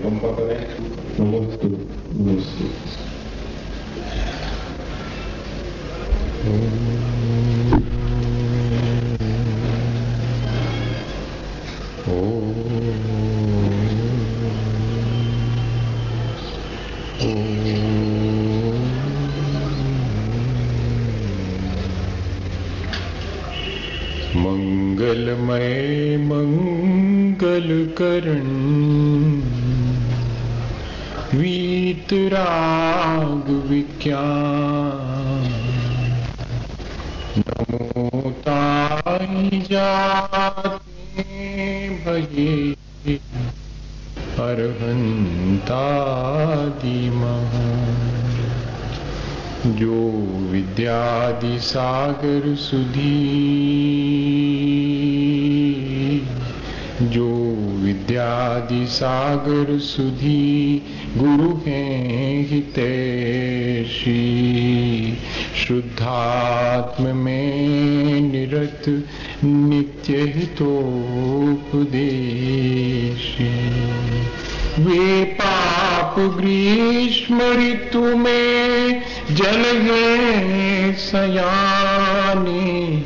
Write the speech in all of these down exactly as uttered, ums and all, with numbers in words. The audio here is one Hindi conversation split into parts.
कंपा करें। नमस्ते नमस्ते। मंगलमय मंगल करण वीतराग विज्ञान नमो ताई जाते भजे अरहंतादि महान। जो विद्यादि सागर सुधी जो विद्यादि सागर सुधी गुरु हैं हितैषी। शुद्धात्म में निरत नित्य हितोपदेशी। वे पाप ग्रीष्म ऋतु में जल हैं सयाने।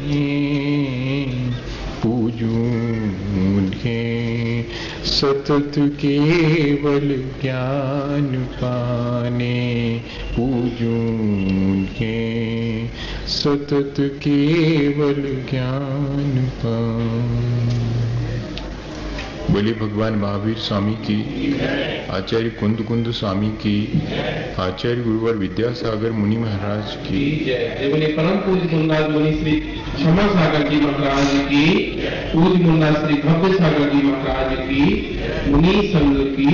पूजूं उन्हें सतत केवल ज्ञान पाने। पूजूं उन्हें सतत केवल ज्ञान पाने। बोले भगवान महावीर स्वामी की, आचार्य कुंद कुंद स्वामी की, आचार्य गुरुवर विद्यासागर मुनि महाराज की जय। बोले परम पूज्य मुन्नाथ मुनि श्री क्षमा सागर जी महाराज की, पूज्य मुन्नाथ श्री भव्य सागर जी महाराज की, मुनि संघ की।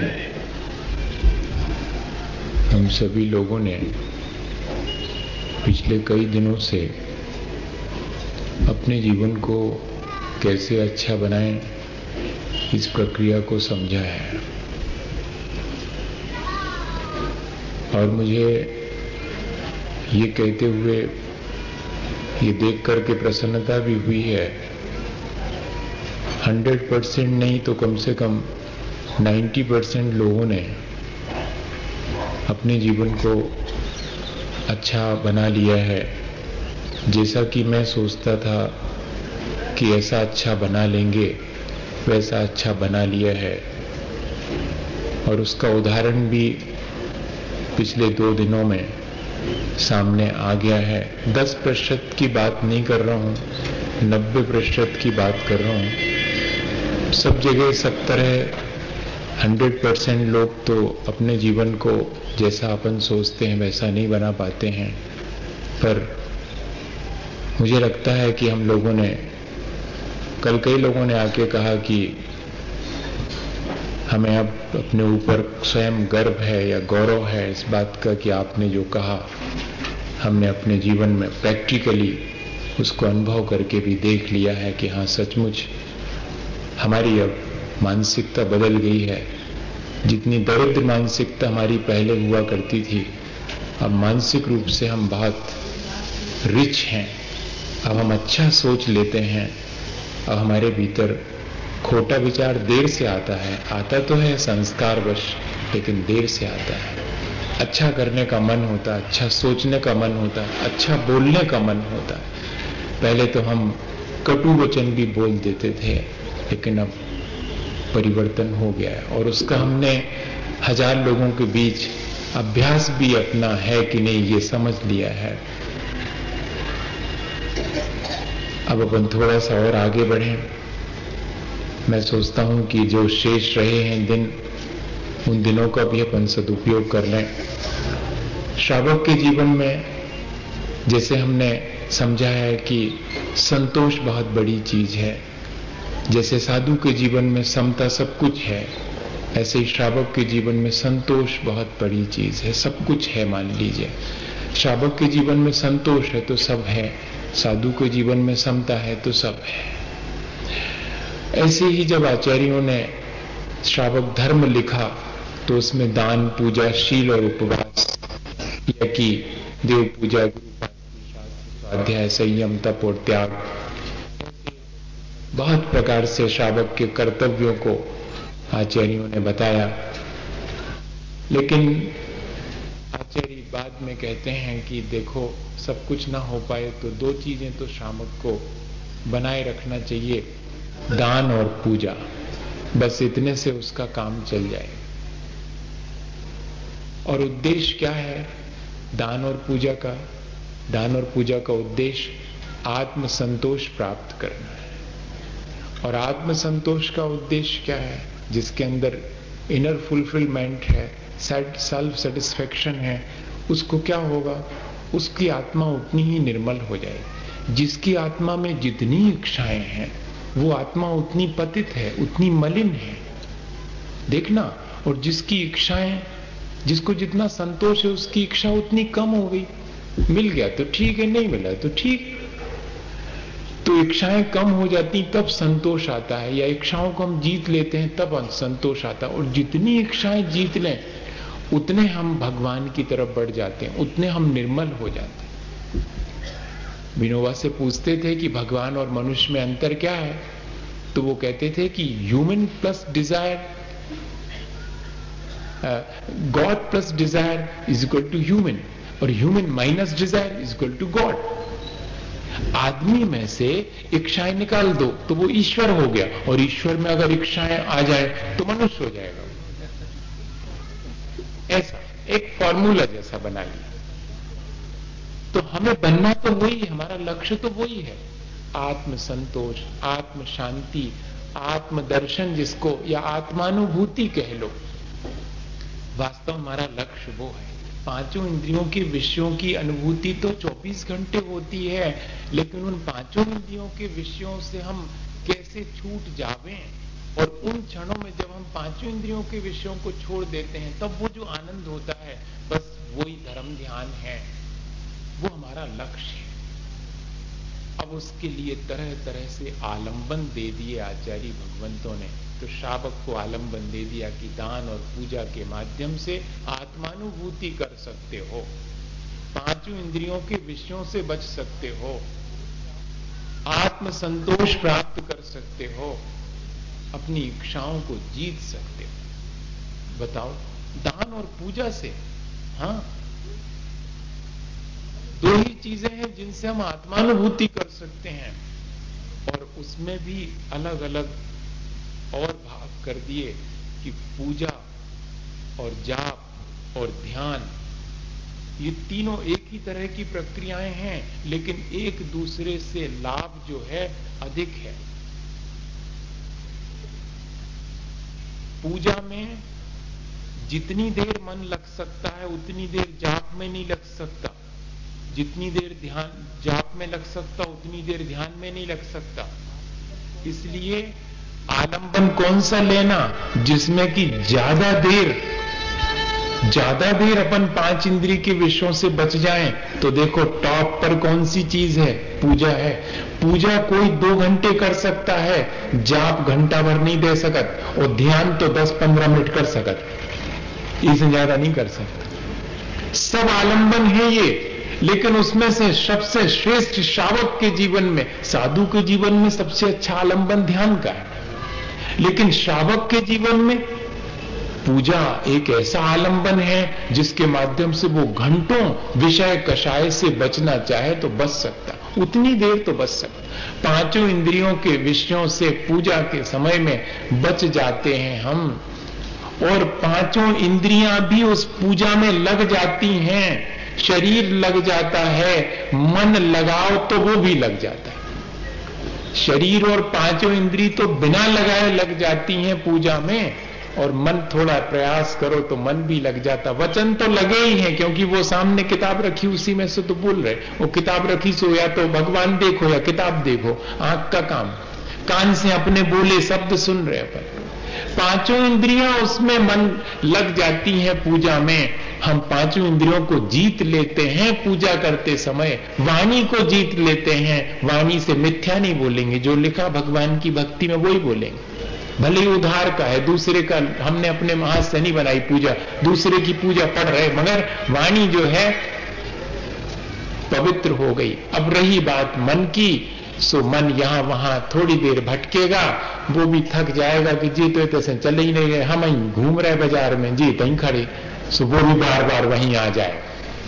हम सभी लोगों ने पिछले कई दिनों से अपने जीवन को कैसे अच्छा बनाएं, इस प्रक्रिया को समझा है। और मुझे ये कहते हुए ये देख करके प्रसन्नता भी हुई है, हंड्रेड परसेंट नहीं तो कम से कम नाइन्टी परसेंट लोगों ने अपने जीवन को अच्छा बना लिया है। जैसा कि मैं सोचता था कि ऐसा अच्छा बना लेंगे, वैसा अच्छा बना लिया है। और उसका उदाहरण भी पिछले दो दिनों में सामने आ गया है। दस प्रतिशत की बात नहीं कर रहा हूँ, नब्बे प्रतिशत की बात कर रहा हूँ। सब जगह सब तरह हंड्रेड परसेंट लोग तो अपने जीवन को जैसा अपन सोचते हैं वैसा नहीं बना पाते हैं। पर मुझे लगता है कि हम लोगों ने, कल कई लोगों ने आके कहा कि हमें अब अपने ऊपर स्वयं गर्व है या गौरव है इस बात का कि आपने जो कहा हमने अपने जीवन में प्रैक्टिकली उसको अनुभव करके भी देख लिया है कि हाँ सचमुच हमारी अब मानसिकता बदल गई है। जितनी दरिद्र मानसिकता हमारी पहले हुआ करती थी, अब मानसिक रूप से हम बहुत रिच हैं। अब हम अच्छा सोच लेते हैं। अब हमारे भीतर खोटा विचार देर से आता है, आता तो है संस्कारवश, लेकिन देर से आता है। अच्छा करने का मन होता है, अच्छा सोचने का मन होता है, अच्छा बोलने का मन होता है। पहले तो हम कटु वचन भी बोल देते थे, लेकिन अब परिवर्तन हो गया है। और उसका हमने हजार लोगों के बीच अभ्यास भी अपना है कि नहीं ये समझ लिया है। अब अपन थोड़ा सा और आगे बढ़ें। मैं सोचता हूं कि जो शेष रहे हैं दिन, उन दिनों का भी अपन सदुपयोग कर लें। श्रावक के जीवन में जैसे हमने समझा है कि संतोष बहुत बड़ी चीज है, जैसे साधु के जीवन में समता सब कुछ है, ऐसे ही श्रावक के जीवन में संतोष बहुत बड़ी चीज है। सब कुछ है, मान लीजिए श्रावक के जीवन में संतोष है तो सब है, साधु के जीवन में समता है तो सब है। ऐसे ही जब आचार्यों ने श्रावक धर्म लिखा तो उसमें दान, पूजा, शील और उपवास, या कि देव पूजा, स्वाध्याय, संयम, तप और त्याग, बहुत प्रकार से श्रावक के कर्तव्यों को आचार्यों ने बताया। लेकिन आचार्य बाद में कहते हैं कि देखो सब कुछ ना हो पाए तो दो चीजें तो श्रावक को बनाए रखना चाहिए, दान और पूजा। बस इतने से उसका काम चल जाए। और उद्देश्य क्या है दान और पूजा का? दान और पूजा का उद्देश्य आत्म संतोष प्राप्त करना है। और आत्म संतोष का उद्देश्य क्या है? जिसके अंदर इनर फुलफिलमेंट है, सेल्फ सेटिस्फेक्शन है, उसको क्या होगा? उसकी आत्मा उतनी ही निर्मल हो जाएगी। जिसकी आत्मा में जितनी इच्छाएं हैं वो आत्मा उतनी पतित है, उतनी मलिन है, देखना। और जिसकी इच्छाएं, जिसको जितना संतोष है उसकी इच्छा उतनी कम हो गई। मिल गया तो ठीक है, नहीं मिला तो ठीक। तो इच्छाएं कम हो जाती तब संतोष आता है, या इच्छाओं को हम जीत लेते हैं तब संतोष आता है। और जितनी इच्छाएं जीत लें उतने हम भगवान की तरफ बढ़ जाते हैं, उतने हम निर्मल हो जाते हैं। विनोबा से पूछते थे कि भगवान और मनुष्य में अंतर क्या है, तो वो कहते थे कि human plus desire, God plus desire is equal to human, और human minus desire is equal to God. आदमी में से इच्छाएं निकाल दो तो वो ईश्वर हो गया, और ईश्वर में अगर इच्छाएं आ जाए तो मनुष्य हो जाएगा। ऐसा एक फॉर्मूला जैसा बना लिया। तो हमें बनना तो वही है, हमारा लक्ष्य तो वही है, आत्म संतोष, आत्म शांति, आत्म दर्शन जिसको, या आत्मानुभूति कह लो। वास्तव हमारा लक्ष्य वो है। पांचों इंद्रियों के विषयों की अनुभूति तो चौबीस घंटे होती है, लेकिन उन पांचों इंद्रियों के विषयों से हम कैसे छूट जावें, और उन क्षणों में जब हम पांचों इंद्रियों के विषयों को छोड़ देते हैं तब वो जो आनंद होता है, बस वही धर्म ध्यान है, वो हमारा लक्ष्य है। अब उसके लिए तरह तरह से आलंबन दे दिए आचार्य भगवंतों ने। तो श्रावक को आलंबन दे दिया कि दान और पूजा के माध्यम से आत्मानुभूति कर सकते हो, पांचों इंद्रियों के विषयों से बच सकते हो, आत्म संतोष प्राप्त कर सकते हो, अपनी इच्छाओं को जीत सकते हो। बताओ, दान और पूजा से। हाँ, दो ही चीजें हैं जिनसे हम आत्मानुभूति कर सकते हैं, और उसमें भी अलग अलग और भाग कर दिए कि पूजा और जाप और ध्यान, ये तीनों एक ही तरह की प्रक्रियाएं हैं, लेकिन एक दूसरे से लाभ जो है अधिक है। पूजा में जितनी देर मन लग सकता है उतनी देर जाप में नहीं लग सकता, जितनी देर ध्यान जाप में लग सकता उतनी देर ध्यान में नहीं लग सकता। इसलिए आलंबन कौन सा लेना, जिसमें कि ज्यादा देर ज्यादा देर अपन पांच इंद्रिय के विषयों से बच जाएं। तो देखो टॉप पर कौन सी चीज है? पूजा है। पूजा कोई दो घंटे कर सकता है, जाप घंटा भर नहीं दे सकत, और ध्यान तो दस पंद्रह मिनट कर सकत, इससे ज्यादा नहीं कर सकता। सब आलंबन है ये, लेकिन उसमें से सबसे श्रेष्ठ श्रावक के जीवन में, साधु के जीवन में सबसे अच्छा आलंबन ध्यान का है। लेकिन श्रावक के जीवन में पूजा एक ऐसा आलंबन है जिसके माध्यम से वो घंटों विषय कषाय से बचना चाहे तो बच सकता, उतनी देर तो बच सकता। पांचों इंद्रियों के विषयों से पूजा के समय में बच जाते हैं हम, और पांचों इंद्रियां भी उस पूजा में लग जाती हैं। शरीर लग जाता है, मन लगाओ तो वो भी लग जाता है। शरीर और पांचों इंद्री तो बिना लगाए लग जाती हैं पूजा में, और मन थोड़ा प्रयास करो तो मन भी लग जाता। वचन तो लगे ही हैं, क्योंकि वो सामने किताब रखी उसी में से तो बोल रहे। वो किताब रखी सो या तो भगवान देखो या किताब देखो, आंख का काम, कान से अपने बोले शब्द सुन रहे अपन। पांचों इंद्रियां उसमें मन लग जाती हैं पूजा में। हम पांचों इंद्रियों को जीत लेते हैं पूजा करते समय, वाणी को जीत लेते हैं। वाणी से मिथ्या नहीं बोलेंगे, जो लिखा भगवान की भक्ति में वही बोलेंगे। भले ही उधार का है, दूसरे का, हमने अपने हाथ से नहीं बनाई पूजा, दूसरे की पूजा पढ़ रहे, मगर वाणी जो है पवित्र हो गई। अब रही बात मन की, सो मन यहां वहां थोड़ी देर भटकेगा, वो भी थक जाएगा कि जी तो ऐसे चले ही नहीं रहे, हम ही घूम रहे बाजार में, जी तहीं खड़े, सो वो भी बार बार वहीं आ जाए।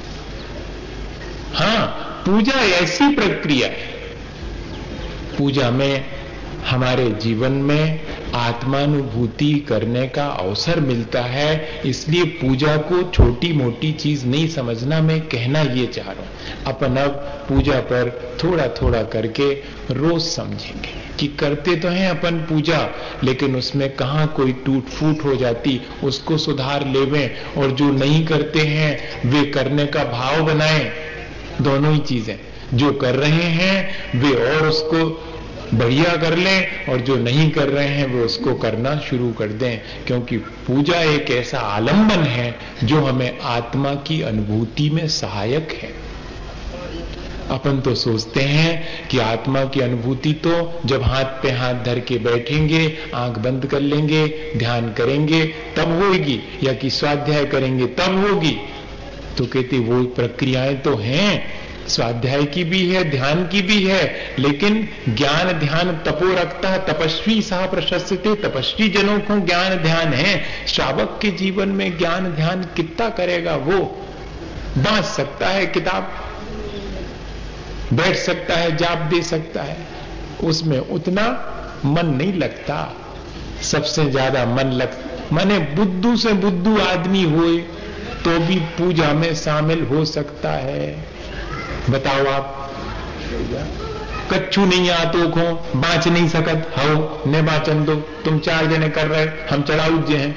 हाँ, पूजा ऐसी प्रक्रिया है, पूजा में हमारे जीवन में आत्मानुभूति करने का अवसर मिलता है। इसलिए पूजा को छोटी मोटी चीज नहीं समझना। मैं कहना ये चाह रहा हूं, अपन अब पूजा पर थोड़ा थोड़ा करके रोज समझेंगे कि करते तो हैं अपन पूजा, लेकिन उसमें कहां कोई टूट फूट हो जाती, उसको सुधार लेवें, और जो नहीं करते हैं वे करने का भाव बनाएं। दोनों ही चीजें, जो कर रहे हैं वे और उसको बढ़िया कर लें, और जो नहीं कर रहे हैं वो उसको करना शुरू कर दें। क्योंकि पूजा एक ऐसा आलंबन है जो हमें आत्मा की अनुभूति में सहायक है। अपन तो सोचते हैं कि आत्मा की अनुभूति तो जब हाथ पे हाथ धर के बैठेंगे, आंख बंद कर लेंगे, ध्यान करेंगे तब होगी, या कि स्वाध्याय करेंगे तब होगी। तो कहते वो प्रक्रियाएं तो हैं, स्वाध्याय की भी है, ध्यान की भी है, लेकिन ज्ञान ध्यान तपो रखता तपस्वी सह प्रशस्यते। तपस्वी जनों को ज्ञान ध्यान है। श्रावक के जीवन में ज्ञान ध्यान कितना करेगा? वो बांट सकता है किताब, बैठ सकता है, जाप दे सकता है, उसमें उतना मन नहीं लगता। सबसे ज्यादा मन लग माने बुद्धू से बुद्धू आदमी होए तो भी पूजा में शामिल हो सकता है। बताओ आप, कच्छु नहीं आतो को बाँच नहीं सकत हो ने बाचन दो। तुम चार जने कर रहे, हम चढ़ाऊ जे हैं,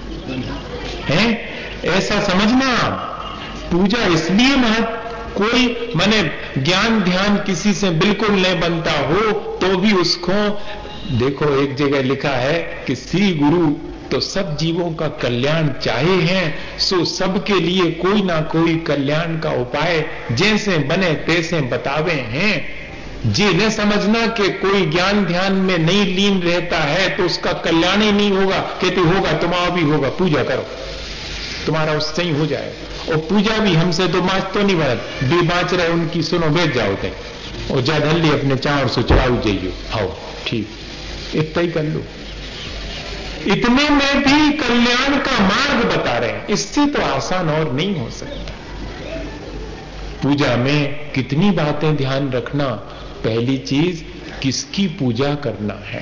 हैं? ऐसा समझना। पूजा इसलिए महत्व, कोई माने ज्ञान ध्यान किसी से बिल्कुल नहीं बनता हो तो भी उसको देखो, एक जगह लिखा है कि श्री गुरु तो सब जीवों का कल्याण चाहे हैं, सो सबके लिए कोई ना कोई कल्याण का उपाय जैसे बने तैसे बतावे हैं। जी न समझना कि कोई ज्ञान ध्यान में नहीं लीन रहता है तो उसका कल्याण ही नहीं होगा। कहते होगा, तुम्हारा भी होगा, पूजा करो, तुम्हारा उससे ही हो जाएगा। और पूजा भी हमसे तो बाँच तो नहीं बनत, भी बाँच रहे उनकी सुनो, बैठ जाओ थे और जा धल्ली अपने चार सौ चढ़ाऊ जाइयो, आओ ठीक, इतना ही कर लो। इतने में भी कल्याण का मार्ग बता रहे हैं, इससे तो आसान और नहीं हो सकता। पूजा में कितनी बातें ध्यान रखना। पहली चीज, किसकी पूजा करना है,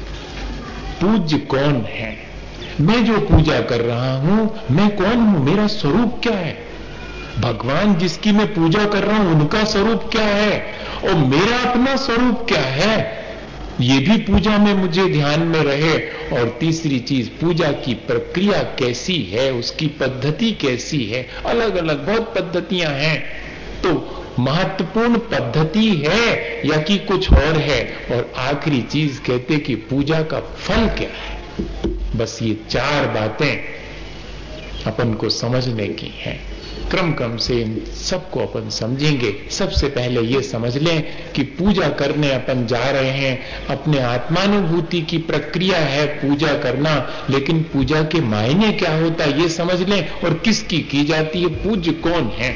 पूज्य कौन है। मैं जो पूजा कर रहा हूं, मैं कौन हूं, मेरा स्वरूप क्या है। भगवान जिसकी मैं पूजा कर रहा हूं उनका स्वरूप क्या है, और मेरा अपना स्वरूप क्या है, ये भी पूजा में मुझे ध्यान में रहे। और तीसरी चीज, पूजा की प्रक्रिया कैसी है, उसकी पद्धति कैसी है। अलग अलग बहुत पद्धतियां हैं, तो महत्वपूर्ण पद्धति है या कि कुछ और है। और आखिरी चीज कहते कि पूजा का फल क्या है। बस ये चार बातें अपन को समझने की हैं। क्रम क्रम से इन सबको अपन समझेंगे। सबसे पहले ये समझ लें कि पूजा करने अपन जा रहे हैं, अपने आत्मानुभूति की प्रक्रिया है पूजा करना, लेकिन पूजा के मायने क्या होता है ये समझ लें, और किसकी की जाती है, पूज्य कौन है।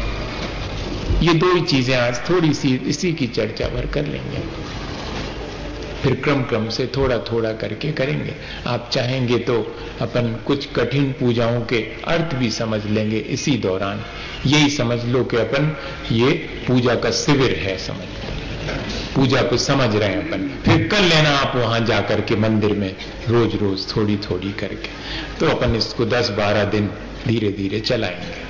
ये दो ही चीजें आज थोड़ी सी इसी की चर्चा भर कर लेंगे, फिर क्रम क्रम से थोड़ा थोड़ा करके करेंगे। आप चाहेंगे तो अपन कुछ कठिन पूजाओं के अर्थ भी समझ लेंगे इसी दौरान। यही समझ लो कि अपन ये पूजा का शिविर है, समझ लो पूजा को समझ रहे हैं अपन। फिर कर लेना आप वहां जाकर के मंदिर में रोज रोज थोड़ी थोड़ी करके, तो अपन इसको दस बारह दिन धीरे धीरे चलाएंगे।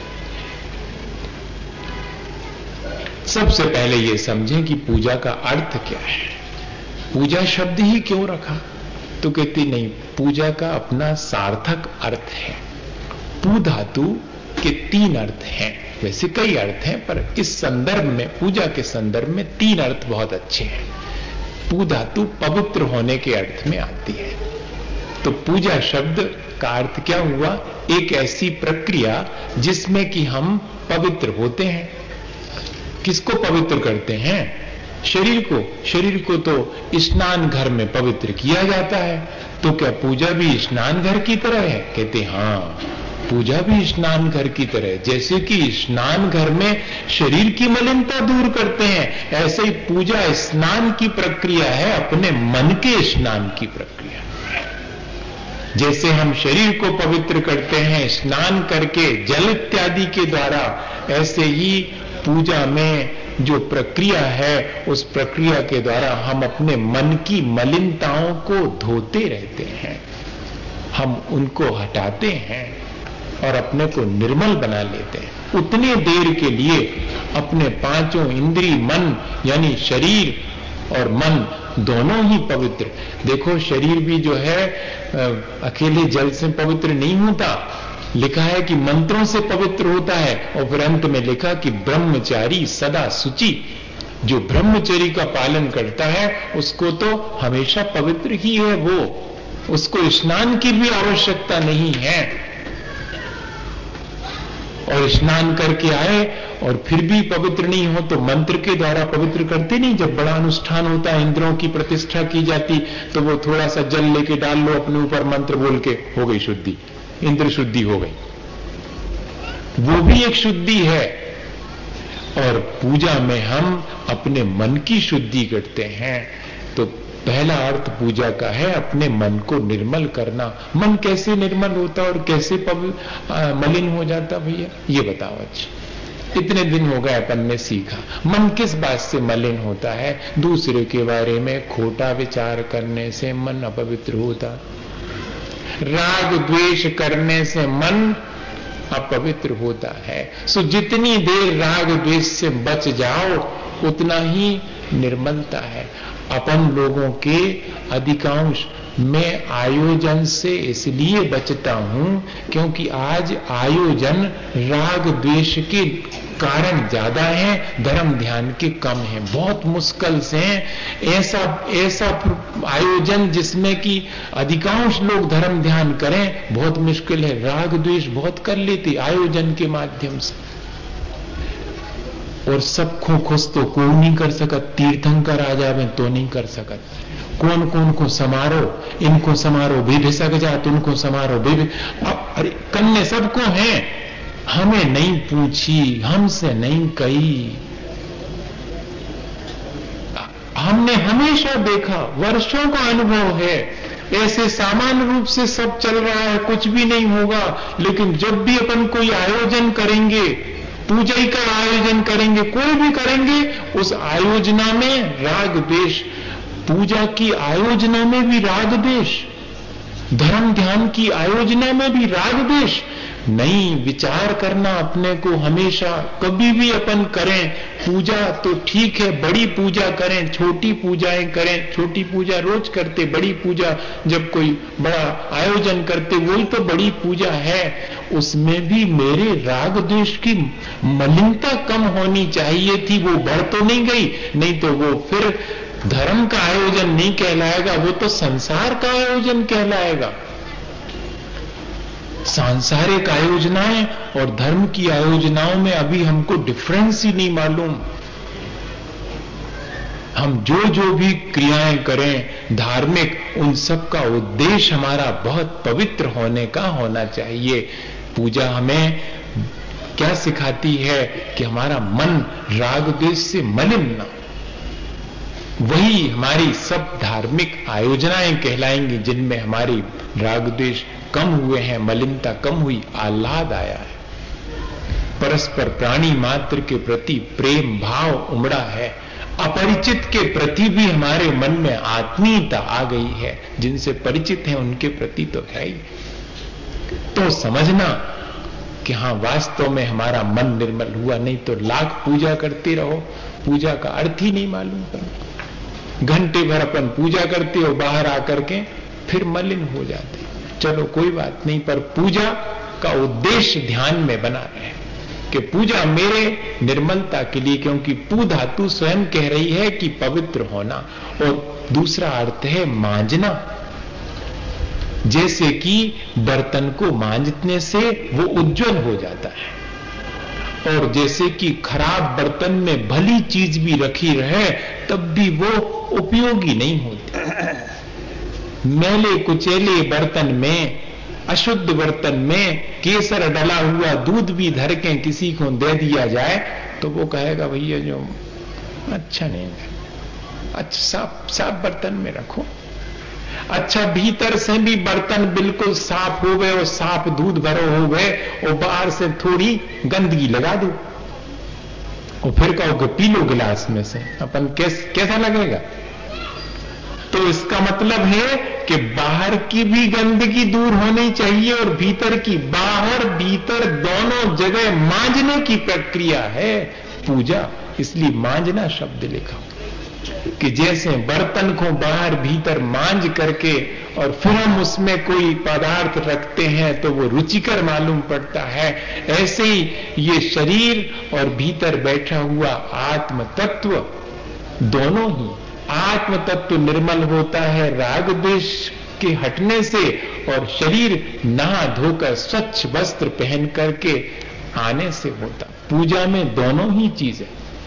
सबसे पहले ये समझें कि पूजा का अर्थ क्या है। पूजा शब्द ही क्यों रखा, तो कहती नहीं, पूजा का अपना सार्थक अर्थ है। पू धातु के तीन अर्थ हैं, वैसे कई अर्थ हैं, पर इस संदर्भ में, पूजा के संदर्भ में तीन अर्थ बहुत अच्छे हैं। पू धातु पवित्र होने के अर्थ में आती है। तो पूजा शब्द का अर्थ क्या हुआ, एक ऐसी प्रक्रिया जिसमें कि हम पवित्र होते हैं। किसको पवित्र करते हैं, शरीर को। शरीर को तो स्नान घर में पवित्र किया जाता है, तो क्या पूजा भी स्नान घर की तरह है। कहते हाँ, पूजा भी स्नान घर की तरह, जैसे कि स्नान घर में शरीर की मलिनता दूर करते हैं, ऐसे ही पूजा स्नान की प्रक्रिया है, अपने मन के स्नान की प्रक्रिया। जैसे हम शरीर को पवित्र करते हैं स्नान करके जल इत्यादि के द्वारा, ऐसे ही पूजा में जो प्रक्रिया है उस प्रक्रिया के द्वारा हम अपने मन की मलिनताओं को धोते रहते हैं, हम उनको हटाते हैं और अपने को निर्मल बना लेते हैं। उतने देर के लिए अपने पांचों इंद्रिय मन यानी शरीर और मन दोनों ही पवित्र। देखो शरीर भी जो है अकेले जल से पवित्र नहीं होता, लिखा है कि मंत्रों से पवित्र होता है, और फिर अंत में लिखा कि ब्रह्मचारी सदा शुचि। जो ब्रह्मचर्य का पालन करता है उसको तो हमेशा पवित्र ही है, वो उसको स्नान की भी आवश्यकता नहीं है। और स्नान करके आए और फिर भी पवित्र नहीं हो तो मंत्र के द्वारा पवित्र करते नहीं। जब बड़ा अनुष्ठान होता है, इंद्रों की प्रतिष्ठा की जाती, तो वो थोड़ा सा जल लेके डाल लो अपने ऊपर, मंत्र बोल के हो गई शुद्धि, इंद्र शुद्धि हो गई, वो भी एक शुद्धि है। और पूजा में हम अपने मन की शुद्धि करते हैं। तो पहला अर्थ पूजा का है अपने मन को निर्मल करना। मन कैसे निर्मल होता और कैसे आ, मलिन हो जाता भैया, ये बताओ। अच्छा, इतने दिन हो गए अपन ने सीखा, मन किस बात से मलिन होता है? दूसरे के बारे में खोटा विचार करने से मन अपवित्र होता, राग द्वेष करने से मन अपवित्र होता है। सो जितनी देर राग द्वेष से बच जाओ उतना ही निर्मलता है। अपन लोगों के अधिकांश मैं आयोजन से इसलिए बचता हूं क्योंकि आज आयोजन राग द्वेष के कारण ज्यादा है, धर्म ध्यान के कम है। बहुत मुश्किल से ऐसा ऐसा आयोजन जिसमें कि अधिकांश लोग धर्म ध्यान करें, बहुत मुश्किल है। राग द्वेष बहुत कर लेते आयोजन के माध्यम से, और सबको खुश तो कोई नहीं कर सकत। तीर्थंकर आ जावे तो नहीं कर सकत। कौन कौन को समारो, इनको समारो भी भिसक जात, उनको समारो भी, अब अरे कन्ने सबको हैं, हमें नहीं पूछी, हमसे नहीं कही। हमने हमेशा देखा, वर्षों का अनुभव है, ऐसे सामान्य रूप से सब चल रहा है, कुछ भी नहीं होगा। लेकिन जब भी अपन कोई आयोजन करेंगे, पूजा का आयोजन करेंगे, कोई भी करेंगे, उस आयोजना में राग द्वेष, पूजा की आयोजना में भी राग द्वेष, धर्म ध्यान की आयोजना में भी राग द्वेष। नहीं विचार करना अपने को हमेशा, कभी भी अपन करें पूजा तो ठीक है, बड़ी पूजा करें, छोटी पूजाएं करें। छोटी पूजा रोज करते, बड़ी पूजा जब कोई बड़ा आयोजन करते वही तो बड़ी पूजा है। उसमें भी मेरे राग द्वेष की मलिनता कम होनी चाहिए थी, वो बढ़ तो नहीं गई। नहीं तो वो फिर धर्म का आयोजन नहीं कहलाएगा, वो तो संसार का आयोजन कहलाएगा। सांसारिक आयोजनाएं और धर्म की आयोजनाओं में अभी हमको डिफरेंस ही नहीं मालूम। हम जो जो भी क्रियाएं करें धार्मिक, उन सब का उद्देश्य हमारा बहुत पवित्र होने का होना चाहिए। पूजा हमें क्या सिखाती है कि हमारा मन राग द्वेष से मलिन ना, वही हमारी सब धार्मिक आयोजनाएं कहलाएंगी जिनमें हमारी राग द्वेष कम हुए हैं, मलिनता कम हुई, आह्लाद आया है, परस्पर प्राणी मात्र के प्रति प्रेम भाव उमड़ा है, अपरिचित के प्रति भी हमारे मन में आत्मीयता आ गई है, जिनसे परिचित हैं उनके प्रति तो है ही। तो समझना कि हाँ वास्तव में हमारा मन निर्मल हुआ। नहीं तो लाख पूजा करते रहो, पूजा का अर्थ ही नहीं मालूम पड़ता। घंटे भर अपन पूजा करते हो, बाहर आकर के फिर मलिन हो जाते। चलो कोई बात नहीं, पर पूजा का उद्देश्य ध्यान में बना रहे कि पूजा मेरे निर्मलता के लिए, क्योंकि पू धातु स्वयं कह रही है कि पवित्र होना। और दूसरा अर्थ है मांजना, जैसे कि बर्तन को मांजने से वो उज्जवल हो जाता है, और जैसे कि खराब बर्तन में भली चीज भी रखी रहे तब भी वो उपयोगी नहीं होती। मैले कुचेले बर्तन में, अशुद्ध बर्तन में केसर डला हुआ दूध भी धर के किसी को दे दिया जाए तो वो कहेगा भैया जो अच्छा नहीं है, अच्छा साफ साफ बर्तन में रखो। अच्छा भीतर से भी बर्तन बिल्कुल साफ हो गए और साफ दूध भरो हो गए और बाहर से थोड़ी गंदगी लगा दो और फिर कहो कि पी लो गिलास में से, अपन कैस, कैसा लगेगा? तो इसका मतलब है कि बाहर की भी गंदगी दूर होनी चाहिए और भीतर की, बाहर भीतर दोनों जगह मांजने की प्रक्रिया है पूजा। इसलिए मांजना शब्द लिखा कि जैसे बर्तन को बाहर भीतर मांज करके और फिर हम उसमें कोई पदार्थ रखते हैं तो वो रुचिकर मालूम पड़ता है, ऐसे ही ये शरीर और भीतर बैठा हुआ आत्म तत्व, दोनों ही आत्म तत्व निर्मल होता है राग द्वेष के हटने से और शरीर नहा धोकर स्वच्छ वस्त्र पहन करके आने से होता। पूजा में दोनों ही चीजें।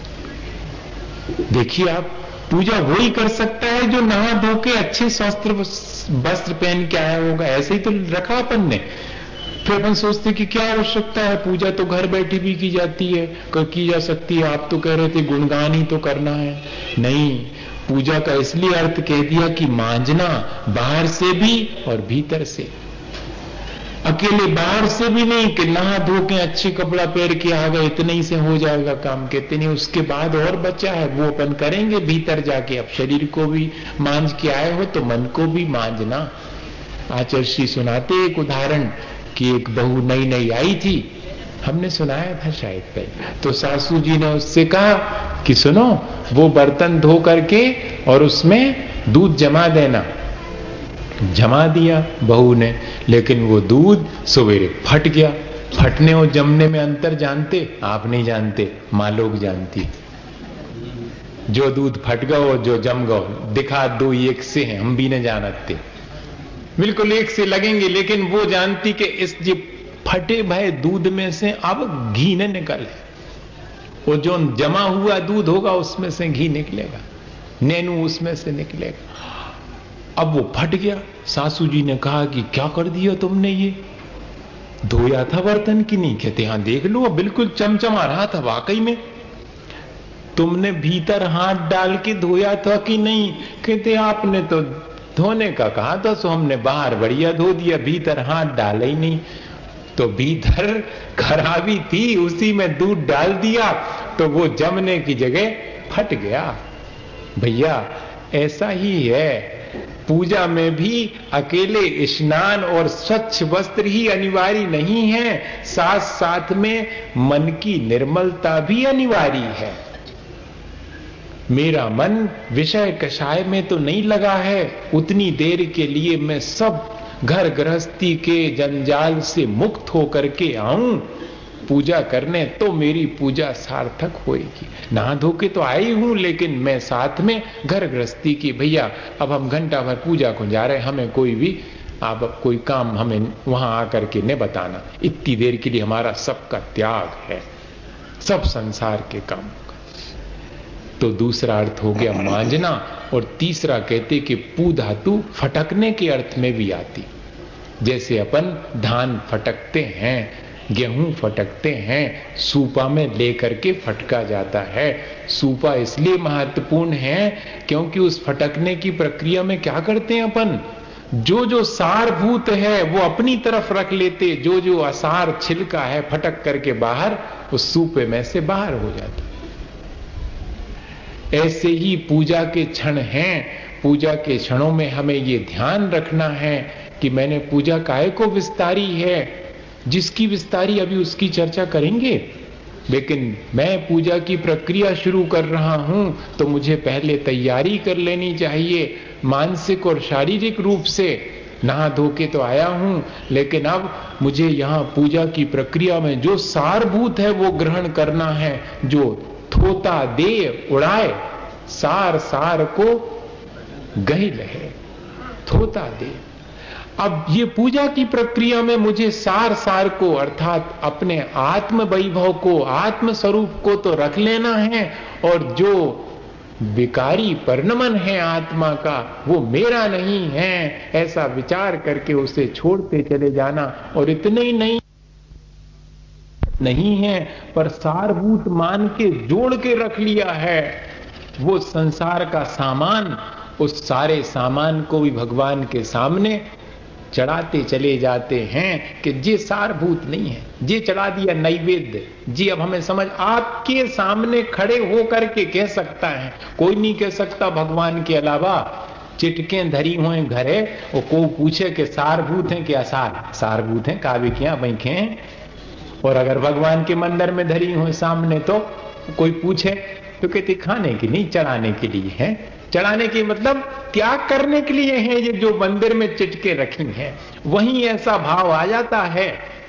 देखिए आप, पूजा वही कर सकता है जो नहा धो के अच्छे वस्त्र वस्त्र पहन के आया होगा। ऐसे ही तो रखा अपन ने। फिर अपन सोचते कि क्या आवश्यकता है, पूजा तो घर बैठी भी की जाती है, की जा सकती है। आप तो कह रहे थे गुणगान ही तो करना है। नहीं, पूजा का इसलिए अर्थ कह दिया कि मांजना, बाहर से भी और भीतर से। अकेले बाहर से भी नहीं कि नहा धो के अच्छे कपड़ा पहन के आ गए, इतने ही से हो जाएगा काम, कहते नहीं, उसके बाद और बचा है, वो अपन करेंगे भीतर जाके। अब शरीर को भी मांज के आए हो तो मन को भी मांजना। आचार्य श्री सुनाते एक उदाहरण कि एक बहू नई नई आई थी, हमने सुनाया था शायद पहले, तो सासू जी ने उससे कहा कि सुनो, वो बर्तन धो करके और उसमें दूध जमा देना। जमा दिया बहू ने, लेकिन वो दूध सवेरे फट गया। फटने और जमने में अंतर जानते? आप नहीं जानते, माँ लोग जानती। जो दूध फट गया और जो जम गया, दिखा दो एक से हैं, हम भी नहीं जानते, बिल्कुल एक से लगेंगे, लेकिन वो जानती कि इस जो फटे भय दूध में से अब घी न निकले, वो जो जमा हुआ दूध होगा उसमें से घी निकलेगा, नैनू उसमें से निकलेगा। अब वो फट गया। सासू जी ने कहा कि क्या कर दिया तुमने, ये धोया था बर्तन की नहीं? कहते हाँ देख लो, बिल्कुल चमचमा रहा था वाकई में। तुमने भीतर हाथ डाल के धोया था कि नहीं? कहते आपने तो धोने का कहा था, सो हमने बाहर बढ़िया धो दिया, भीतर हाथ डाला ही नहीं। तो भीतर खराबी थी, उसी में दूध डाल दिया तो वो जमने की जगह फट गया। भैया ऐसा ही है, पूजा में भी अकेले स्नान और स्वच्छ वस्त्र ही अनिवार्य नहीं है, साथ साथ में मन की निर्मलता भी अनिवार्य है। मेरा मन विषय कषाय में तो नहीं लगा है, उतनी देर के लिए मैं सब घर गृहस्थी के जंजाल से मुक्त होकर के आऊं पूजा करने, तो मेरी पूजा सार्थक होएगी। नहा धो के तो आई हूं, लेकिन मैं साथ में घर गृहस्थी की, भैया अब हम घंटा भर पूजा को जा रहे हैं, हमें कोई भी आप कोई काम हमें वहां आकर के न बताना, इतनी देर के लिए हमारा सबका त्याग है, सब संसार के काम का। तो दूसरा अर्थ हो गया मांजना, और तीसरा कहते कि पू धातु फटकने के अर्थ में भी आती। जैसे अपन धान फटकते हैं, गेहूं फटकते हैं, सूपा में लेकर के फटका जाता है। सूपा इसलिए महत्वपूर्ण है क्योंकि उस फटकने की प्रक्रिया में क्या करते हैं अपन, जो जो सारभूत है वो अपनी तरफ रख लेते, जो जो असार छिलका है फटक करके बाहर उस सूपे में से बाहर हो जाता। ऐसे ही पूजा के क्षण हैं, पूजा के क्षणों में हमें ये ध्यान रखना है कि मैंने पूजा काहे को विस्तारी है, जिसकी विस्तारी अभी उसकी चर्चा करेंगे, लेकिन मैं पूजा की प्रक्रिया शुरू कर रहा हूं तो मुझे पहले तैयारी कर लेनी चाहिए, मानसिक और शारीरिक रूप से। नहा धो के तो आया हूं, लेकिन अब मुझे यहां पूजा की प्रक्रिया में जो सारभूत है वो ग्रहण करना है, जो थोता दे उड़ाए सार सार को गही लहे, थोता दे। अब ये पूजा की प्रक्रिया में मुझे सार सार को अर्थात अपने आत्म वैभव को, आत्म स्वरूप को तो रख लेना है, और जो विकारी परिणमन है आत्मा का वो मेरा नहीं है, ऐसा विचार करके उसे छोड़ते चले जाना। और इतने ही नहीं नहीं है पर सारभूत मान के जोड़ के रख लिया है, वो संसार का सामान उस सारे सामान को भी भगवान के सामने चढ़ाते चले जाते हैं कि जे सारभूत नहीं है, जे चढ़ा दिया नैवेद्य जी। अब हमें समझ, आपके सामने खड़े होकर के कह सकता है, कोई नहीं कह सकता भगवान के अलावा। चिटके धरी हुए घरे और को पूछे कि सारभूत हैं कि असार, सारभूत हैं काव्य किया बैंखे हैं। और अगर भगवान के मंदिर में धरी हुए सामने तो कोई पूछे तो कहते खाने के नहीं, चढ़ाने के लिए है। चढ़ाने के मतलब त्याग करने के लिए है, ये जो मंदिर में चिटके रखी हैं। वहीं ऐसा भाव आ जाता है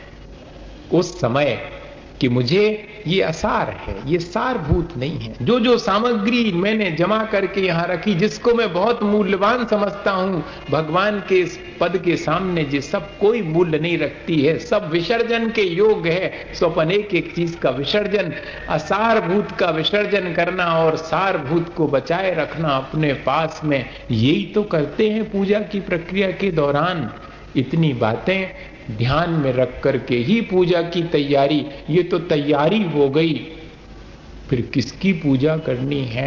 उस समय कि मुझे ये असार है, ये सारभूत नहीं है। जो जो सामग्री मैंने जमा करके यहां रखी, जिसको मैं बहुत मूल्यवान समझता हूं, भगवान के इस पद के सामने ये सब कोई मूल्य नहीं रखती है, सब विसर्जन के योग है। सो अपन एक एक चीज का विसर्जन, असारभूत का विसर्जन करना और सारभूत को बचाए रखना अपने पास में, यही तो करते हैं पूजा की प्रक्रिया के दौरान। इतनी बातें ध्यान में रख करके ही पूजा की तैयारी, ये तो तैयारी हो गई। फिर किसकी पूजा करनी है?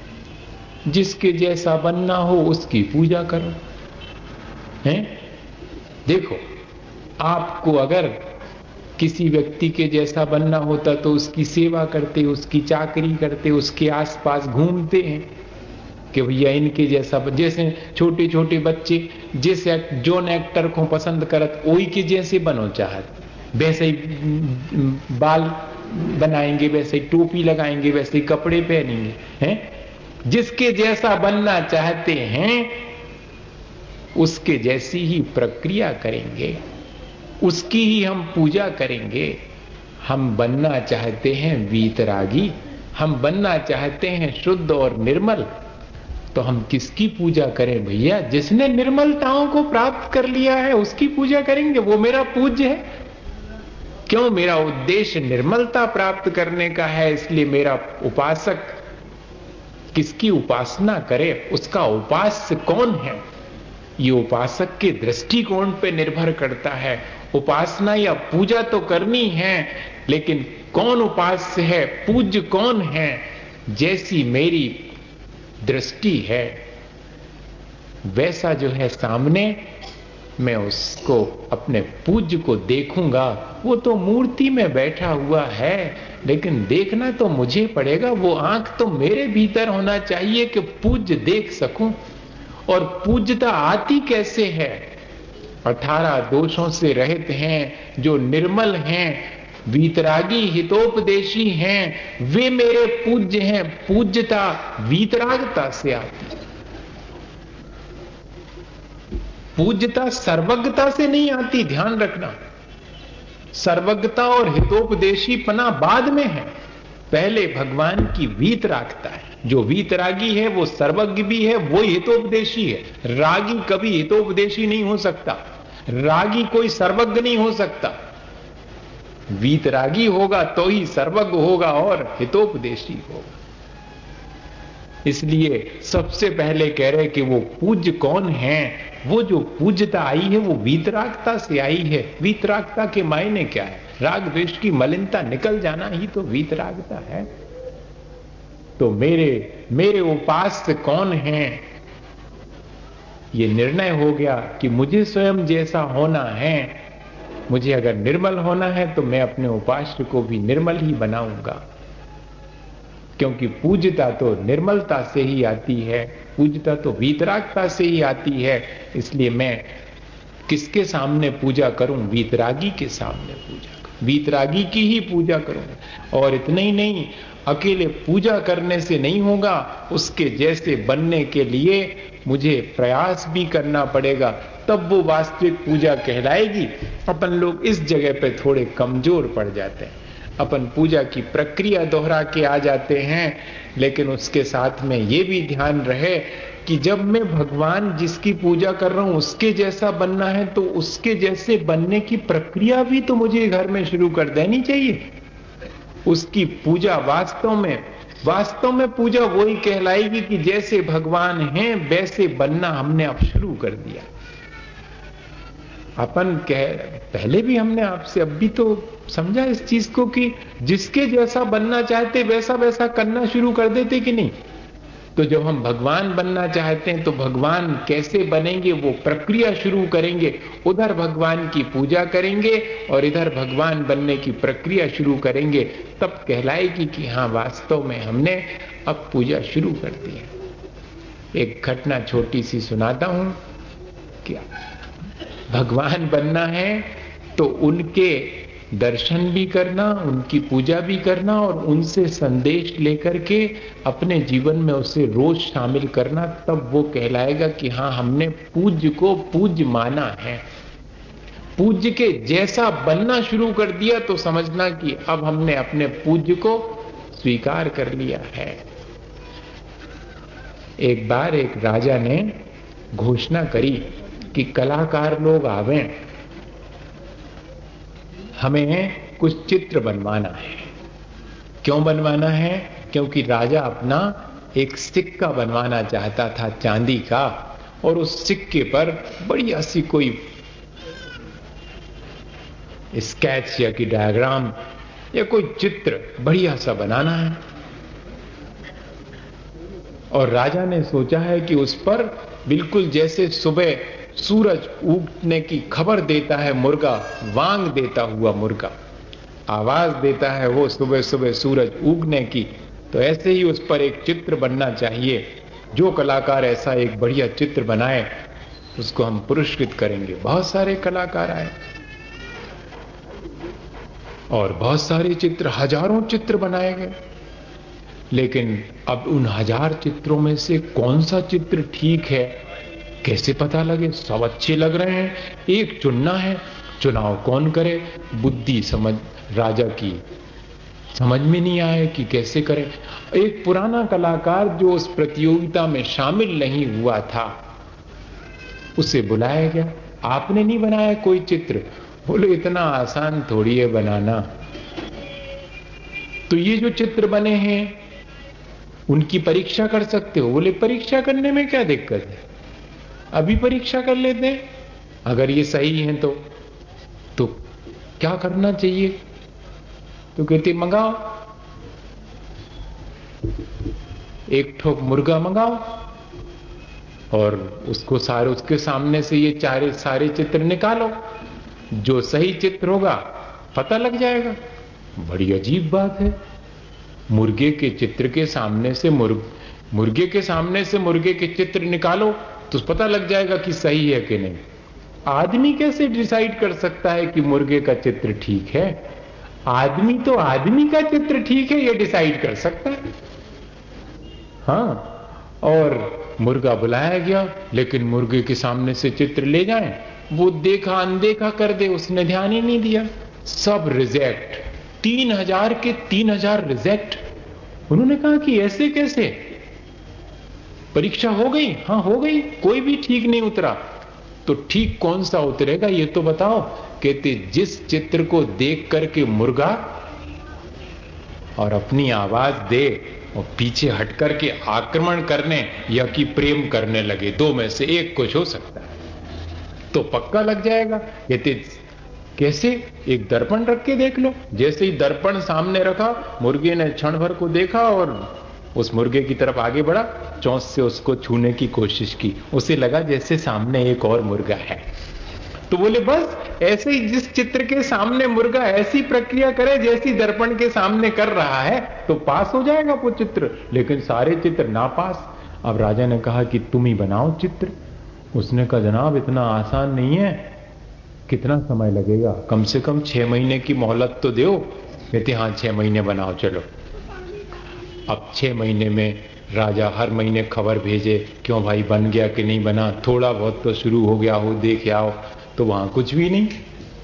जिसके जैसा बनना हो उसकी पूजा करो। हैं? देखो, आपको अगर किसी व्यक्ति के जैसा बनना होता तो उसकी सेवा करते, उसकी चाकरी करते, उसके आसपास घूमते हैं कि भैया इनके जैसा। जैसे छोटे छोटे बच्चे जिस जोन एक्टर को पसंद करत वही के जैसे बनो चाहत, वैसे ही बाल बनाएंगे, वैसे ही टोपी लगाएंगे, वैसे ही कपड़े पहनेंगे। हैं? जिसके जैसा बनना चाहते हैं उसके जैसी ही प्रक्रिया करेंगे, उसकी ही हम पूजा करेंगे। हम बनना चाहते हैं वीतरागी, हम बनना चाहते हैं शुद्ध और निर्मल, तो हम किसकी पूजा करें भैया? जिसने निर्मलताओं को प्राप्त कर लिया है उसकी पूजा करेंगे, वो मेरा पूज्य है। क्यों? मेरा उद्देश्य निर्मलता प्राप्त करने का है, इसलिए मेरा उपासक किसकी उपासना करे, उसका उपास्य कौन है, ये उपासक के दृष्टिकोण पे निर्भर करता है। उपासना या पूजा तो करनी है, लेकिन कौन उपास्य है, पूज्य कौन है, जैसी मेरी दृष्टि है वैसा जो है सामने, मैं उसको अपने पूज्य को देखूंगा। वो तो मूर्ति में बैठा हुआ है, लेकिन देखना तो मुझे पड़ेगा। वो आंख तो मेरे भीतर होना चाहिए कि पूज्य देख सकूं। और पूज्यता आती कैसे है? अठारह दोषों से रहित हैं, जो निर्मल हैं, वीतरागी हितोपदेशी हैं, वे मेरे पूज्य हैं। पूज्यता वीतरागता से आती, पूज्यता सर्वज्ञता से नहीं आती, ध्यान रखना। सर्वज्ञता और हितोपदेशी पना बाद में है, पहले भगवान की वीतरागता है। जो वीतरागी है वो सर्वज्ञ भी है, वो हितोपदेशी है। रागी कभी हितोपदेशी नहीं हो सकता, रागी कोई सर्वज्ञ नहीं हो सकता। वीतरागी होगा तो ही सर्वज्ञ होगा और हितोपदेशी होगा। इसलिए सबसे पहले कह रहे कि वो पूज्य कौन है? वो जो पूज्यता आई है वो वीतरागता से आई है। वीतरागता के मायने क्या है? राग द्वेष की मलिनता निकल जाना ही तो वीतरागता है। तो मेरे मेरे उपास्य कौन हैं? ये निर्णय हो गया कि मुझे स्वयं जैसा होना है। मुझे अगर निर्मल होना है तो मैं अपने उपास्य को भी निर्मल ही बनाऊंगा, क्योंकि पूज्यता तो निर्मलता से ही आती है, पूज्यता तो वीतरागता से ही आती है। इसलिए मैं किसके सामने पूजा करूं? वीतरागी के सामने पूजा करूं, वीतरागी की ही पूजा करूं। और इतना ही नहीं, अकेले पूजा करने से नहीं होगा, उसके जैसे बनने के लिए मुझे प्रयास भी करना पड़ेगा, तब वो वास्तविक पूजा कहलाएगी। अपन लोग इस जगह पे थोड़े कमजोर पड़ जाते हैं, अपन पूजा की प्रक्रिया दोहरा के आ जाते हैं। लेकिन उसके साथ में ये भी ध्यान रहे कि जब मैं भगवान जिसकी पूजा कर रहा हूं उसके जैसा बनना है, तो उसके जैसे बनने की प्रक्रिया भी तो मुझे घर में शुरू कर देनी चाहिए। उसकी पूजा वास्तव में वास्तव में पूजा वही कहलाएगी कि जैसे भगवान हैं वैसे बनना हमने अब शुरू कर दिया। अपन कह पहले भी हमने आपसे अब भी तो समझा इस चीज को कि जिसके जैसा बनना चाहते वैसा वैसा करना शुरू कर देते कि नहीं? तो जब हम भगवान बनना चाहते हैं तो भगवान कैसे बनेंगे, वो प्रक्रिया शुरू करेंगे। उधर भगवान की पूजा करेंगे और इधर भगवान बनने की प्रक्रिया शुरू करेंगे, तब कहलाएगी कि हाँ वास्तव में हमने अब पूजा शुरू कर दी है। एक घटना छोटी सी सुनाता हूं। क्या भगवान बनना है तो उनके दर्शन भी करना, उनकी पूजा भी करना और उनसे संदेश लेकर के अपने जीवन में उसे रोज शामिल करना, तब वो कहलाएगा कि हाँ हमने पूज्य को पूज्य माना है। पूज्य के जैसा बनना शुरू कर दिया तो समझना कि अब हमने अपने पूज्य को स्वीकार कर लिया है। एक बार एक राजा ने घोषणा करी कि कलाकार लोग आवें, हमें कुछ चित्र बनवाना है। क्यों बनवाना है? क्योंकि राजा अपना एक सिक्का बनवाना चाहता था चांदी का, और उस सिक्के पर बढ़िया सी कोई स्केच या की डायग्राम या कोई चित्र बढ़िया सा बनाना है। और राजा ने सोचा है कि उस पर बिल्कुल जैसे सुबह सूरज उगने की खबर देता है मुर्गा, वांग देता हुआ मुर्गा आवाज देता है वो सुबह सुबह सूरज उगने की, तो ऐसे ही उस पर एक चित्र बनना चाहिए। जो कलाकार ऐसा एक बढ़िया चित्र बनाए उसको हम पुरस्कृत करेंगे। बहुत सारे कलाकार आए और बहुत सारे चित्र, हजारों चित्र बनाए गए। लेकिन अब उन हजार चित्रों में से कौन सा चित्र ठीक है कैसे पता लगे? सब अच्छे लग रहे हैं, एक चुनना है। चुनाव कौन करे? बुद्धि समझ राजा की समझ में नहीं आए कि कैसे करे। एक पुराना कलाकार जो उस प्रतियोगिता में शामिल नहीं हुआ था उसे बुलाया गया। आपने नहीं बनाया कोई चित्र? बोले इतना आसान थोड़ी है बनाना। तो ये जो चित्र बने हैं उनकी परीक्षा कर सकते हो? बोले परीक्षा करने में क्या दिक्कत है, अभी परीक्षा कर लेते हैं, अगर ये सही है तो तो क्या करना चाहिए? तो कहते मंगाओ, एक ठोक मुर्गा मंगाओ और उसको सारे उसके सामने से ये चारे सारे चित्र निकालो, जो सही चित्र होगा पता लग जाएगा। बड़ी अजीब बात है, मुर्गे के चित्र के सामने से मुर्ग मुर्गे के सामने से मुर्गे के चित्र निकालो तो पता लग जाएगा कि सही है कि नहीं। आदमी कैसे डिसाइड कर सकता है कि मुर्गे का चित्र ठीक है? आदमी तो आदमी का चित्र ठीक है ये डिसाइड कर सकता है। हाँ, और मुर्गा बुलाया गया, लेकिन मुर्गे के सामने से चित्र ले जाएं, वो देखा अनदेखा कर दे, उसने ध्यान ही नहीं दिया, सब रिजेक्ट। तीन हजार के तीन हजार रिजेक्ट। उन्होंने कहा कि ऐसे कैसे? परीक्षा हो गई? हाँ हो गई, कोई भी ठीक नहीं उतरा। तो ठीक कौन सा उतरेगा ये तो बताओ। कहते जिस चित्र को देख करके मुर्गा और अपनी आवाज दे और पीछे हट करके आक्रमण करने या कि प्रेम करने लगे, दो में से एक कुछ हो सकता है, तो पक्का लग जाएगा। कहते कैसे? एक दर्पण रख के देख लो। जैसे ही दर्पण सामने रखा, मुर्गे ने क्षण भर को देखा और उस मुर्गे की तरफ आगे बढ़ा, चोंच से उसको छूने की कोशिश की, उसे लगा जैसे सामने एक और मुर्गा है। तो बोले बस ऐसे ही जिस चित्र के सामने मुर्गा ऐसी प्रक्रिया करे जैसी दर्पण के सामने कर रहा है तो पास हो जाएगा वो चित्र, लेकिन सारे चित्र ना पास। अब राजा ने कहा कि तुम ही बनाओ चित्र। उसने कहा जनाब इतना आसान नहीं है, कितना समय लगेगा? कम से कम छह महीने की मोहलत तो दो। कहते हाँ छह महीने बनाओ चलो। अब छह महीने में राजा हर महीने खबर भेजे, क्यों भाई बन गया कि नहीं बना, थोड़ा बहुत तो शुरू हो गया हो, देख आओ। तो वहां कुछ भी नहीं।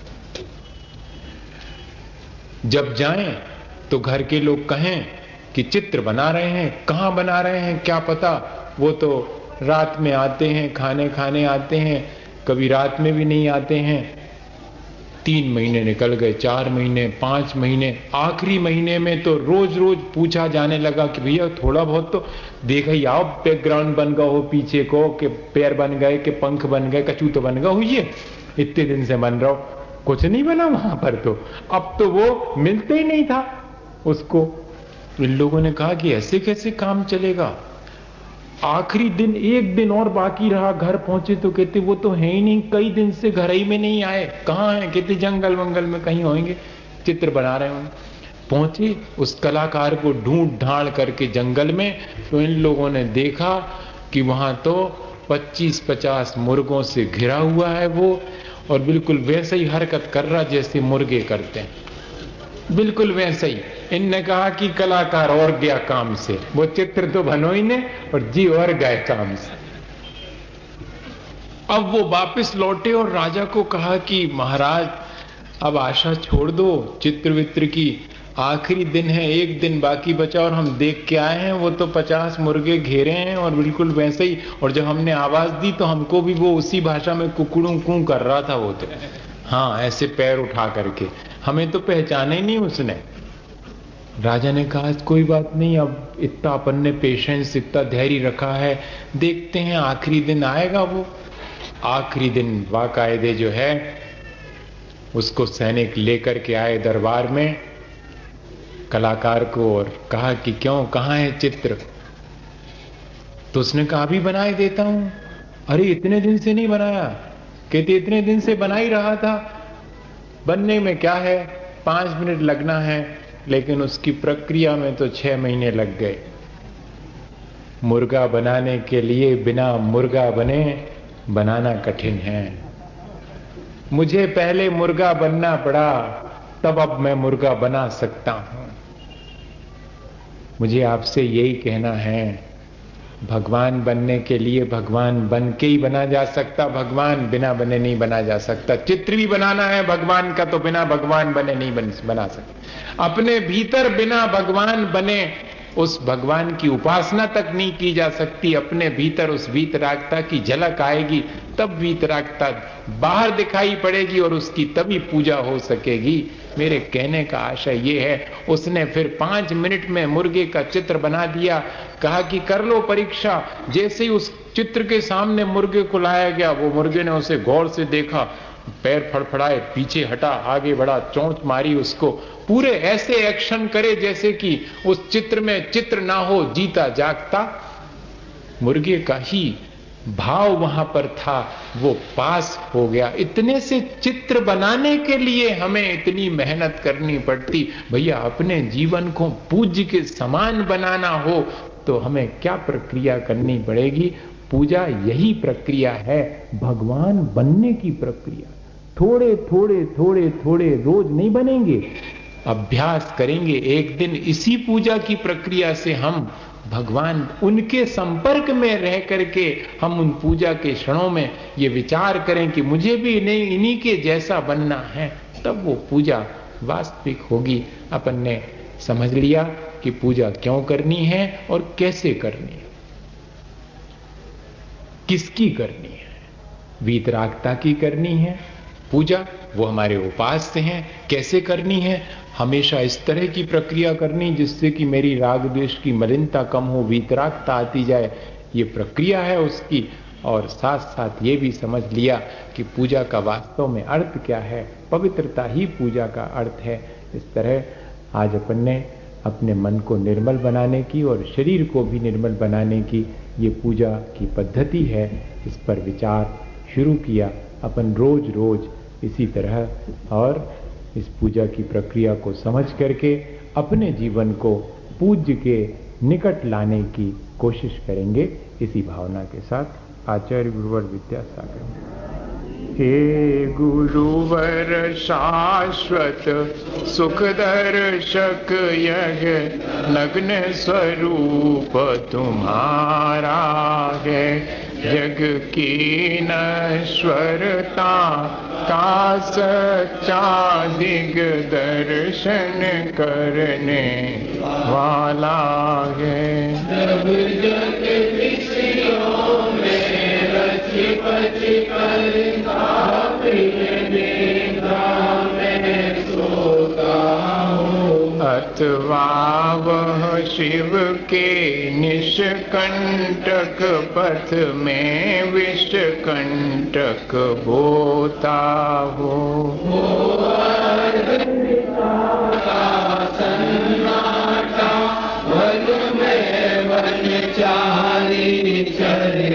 जब जाएं तो घर के लोग कहें कि चित्र बना रहे हैं, कहां बना रहे हैं क्या पता, वो तो रात में आते हैं, खाने खाने आते हैं, कभी रात में भी नहीं आते हैं। तीन महीने निकल गए, चार महीने, पांच महीने, आखिरी महीने में तो रोज रोज पूछा जाने लगा कि भैया थोड़ा बहुत तो देख ही आओ, बैकग्राउंड बन गया हो पीछे को, कि पैर बन गए, कि पंख बन गए, कचू तो बन गया हुई है, इतने दिन से बन रहा हो, कुछ नहीं बना वहां पर। तो अब तो वो मिलते ही नहीं था उसको। इन लोगों ने कहा कि ऐसे कैसे काम चलेगा, आखिरी दिन एक दिन और बाकी रहा, घर पहुंचे तो कहते वो तो है ही नहीं, कई दिन से घर ही में नहीं आए, कहाँ है? कहते जंगल वंगल में कहीं होंगे, चित्र बना रहे होंगे। पहुंचे उस कलाकार को ढूंढ ढांड करके जंगल में, तो इन लोगों ने देखा कि वहां तो पच्चीस पचास मुर्गों से घिरा हुआ है वो, और बिल्कुल वैसे ही हरकत कर रहा जैसे मुर्गे करते हैं, बिल्कुल वैसे ही। इनने कहा कि कलाकार और गया काम से, वो चित्र तो बनो ही ने और जी और गए काम से। अब वो वापस लौटे और राजा को कहा कि महाराज अब आशा छोड़ दो चित्र वित्र की, आखिरी दिन है, एक दिन बाकी बचा और हम देख के आए हैं, वो तो पचास मुर्गे घेरे हैं और बिल्कुल वैसे ही, और जब हमने आवाज दी तो हमको भी वो उसी भाषा में कुकड़ू कू कर रहा था वो तो, हाँ ऐसे पैर उठा करके, हमें तो पहचाने ही नहीं उसने। राजा ने कहा कोई बात नहीं, अब इतना अपन ने पेशेंस, इतना धैर्य रखा है, देखते हैं आखिरी दिन आएगा वो। आखिरी दिन वाकायदे जो है उसको सैनिक लेकर के आए दरबार में कलाकार को, और कहा कि क्यों, कहाँ है चित्र? तो उसने कहा अभी बनाए देता हूं। अरे इतने दिन से नहीं बनाया? कहते इतने दिन से बना ही रहा था। बनने में क्या है, पांच मिनट लगना है, लेकिन उसकी प्रक्रिया में तो छह महीने लग गए। मुर्गा बनाने के लिए बिना मुर्गा बने बनाना कठिन है। मुझे पहले मुर्गा बनना पड़ा, तब अब मैं मुर्गा बना सकता हूं। मुझे आपसे यही कहना है, भगवान बनने के लिए भगवान बन के ही बना जा सकता, भगवान बिना बने नहीं बना जा सकता। चित्र भी बनाना है भगवान का तो बिना भगवान बने नहीं बन, बना सकता। अपने भीतर बिना भगवान बने उस भगवान की उपासना तक नहीं की जा सकती। अपने भीतर उस वीतरागता की झलक आएगी तब वीतरागता बाहर दिखाई पड़ेगी और उसकी तभी पूजा हो सकेगी। मेरे कहने का आशय ये है, उसने फिर पांच मिनट में मुर्गे का चित्र बना दिया, कहा कि कर लो परीक्षा। जैसे ही उस चित्र के सामने मुर्गे को लाया गया, वो मुर्गे ने उसे गौर से देखा, पैर फड़फड़ाए, पीछे हटा, आगे बढ़ा, चोंच मारी उसको, पूरे ऐसे एक्शन करे जैसे कि उस चित्र में चित्र ना हो, जीता जागता मुर्गे का ही भाव वहां पर था, वो पास हो गया। इतने से चित्र बनाने के लिए हमें इतनी मेहनत करनी पड़ती। भैया अपने जीवन को पूज्य के समान बनाना हो तो हमें क्या प्रक्रिया करनी पड़ेगी? पूजा यही प्रक्रिया है, भगवान बनने की प्रक्रिया। थोड़े थोड़े थोड़े थोड़े रोज नहीं बनेंगे, अभ्यास करेंगे, एक दिन इसी पूजा की प्रक्रिया से हम भगवान, उनके संपर्क में रह करके हम उन पूजा के क्षणों में ये विचार करें कि मुझे भी इन्हीं इन्हीं के जैसा बनना है, तब वो पूजा वास्तविक होगी। अपन ने समझ लिया कि पूजा क्यों करनी है और कैसे करनी है, किसकी करनी है। वीतरागता की करनी है पूजा, वो हमारे उपास्य हैं। कैसे करनी है? हमेशा इस तरह की प्रक्रिया करनी जिससे कि मेरी राग द्वेष की मलिनता कम हो, वीतरागता आती जाए, ये प्रक्रिया है उसकी। और साथ साथ ये भी समझ लिया कि पूजा का वास्तव में अर्थ क्या है, पवित्रता ही पूजा का अर्थ है। इस तरह आज अपन ने अपने मन को निर्मल बनाने की और शरीर को भी निर्मल बनाने की ये पूजा की पद्धति है, इस पर विचार शुरू किया। अपन रोज रोज इसी तरह और इस पूजा की प्रक्रिया को समझ करके अपने जीवन को पूज्य के निकट लाने की कोशिश करेंगे। इसी भावना के साथ आचार्य गुरुवर विद्यासागर। हे गुरुवर शाश्वत सुख दर्शक, यह नग्न स्वरूप तुम्हारा है। जग की नश्वरता का सच्चा दिग दर्शन करने वाला है। जब जग विषयों में रचि पचि करता प्रिय देखा मैं सोता हूँ, अथवा वह शिव के निष्कंटक पथ में विषकंटक बोता हो। सन्नाटा वन में वनचारी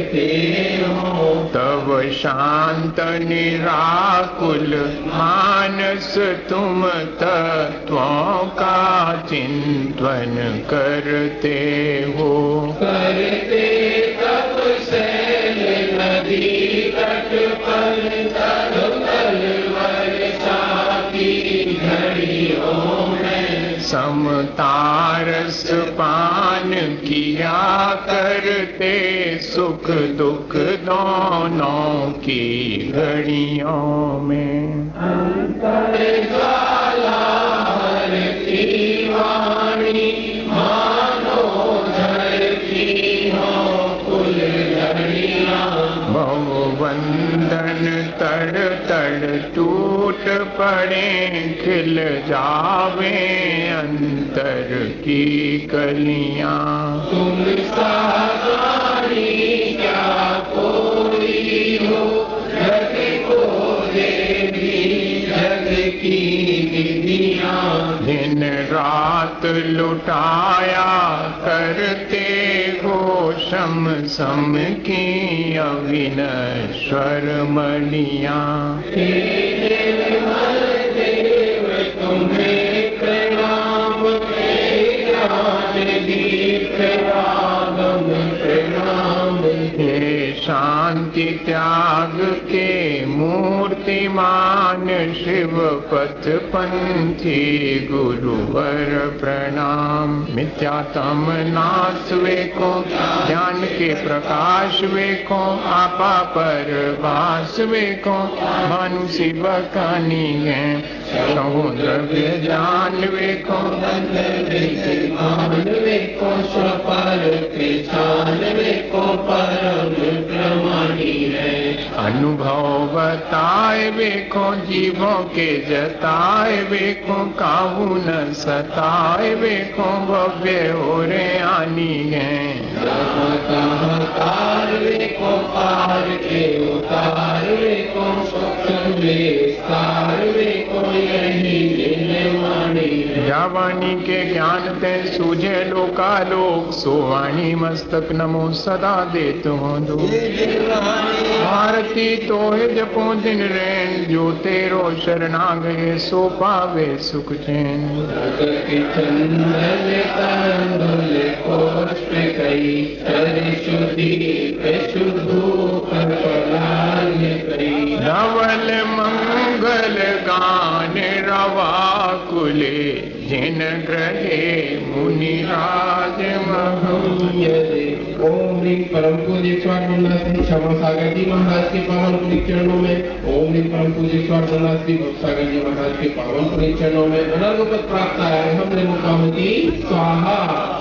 करते हो। तब शांत निराकुल मानस तुम तत्वों का चिंतन करते हो। करते तब शैल नदी तट पर तब कलवर की घड़ियों में समतारस पान किया करते सुख दुख दोनों की घड़ियों में। अंतर ज्वाला हरती वाणी मानो झरती हो कुल घड़ियां। बहुवंदन तड़ तड़ टूट पड़े खिल जावे अंतर की कलियां। तुम सारी क्या कोई हो जग को देवी जग की विधियां। दिन रात लुटाया करते हो शम सम की अविनश्वर मणियां। हे निर्मल देव तुम्हें प्रणाम, हे ज्ञान दीप रागम प्रणाम। हे शांति त्याग के मूर्तिमान शिव पथ पंथी गुरुवर प्रणाम। मिथ्यातम नाश वेको ज्ञान के प्रकाश वेको आपा पर वास वेको भानु शिव कानी है समुद्र जान वेको वेको स्वपर पहचान वेको परम प्रमाणी है। अनुभव बताए वेको जीवों के जताए वेको काहू न सताए वेको भव्य हो रे आनी है। तार वेको पार के उतार वेको विस्तार वेको यही निर्वाणी है। जावाणी के ज्ञान ते सूझे लोकालोक सोवाणी मस्तक नमो सदा देत हो दो। भारती तो जपो दिन रैन जो तेरो शरणागए सो पावे सुख चैन। चंदन तंदुल पुष्प कई शुद्धि शुद्धूप कई। धवल मंगल गान रवा कुले जिन ग्रहे मुनिराज महूयरे। ओम ह्रीं परम पूज्य स्वामी मुन्ना श्री क्षमा सागर जी महाराज के पावन पुण्य चरणों में। ओम ह्रीं परम पूज्य स्वामी मुन्ना श्री भवसागर जी महाराज के पावन पुण्य चरणों में। अनर्गपत प्राप्त है हमने मुकामती स्वाहा।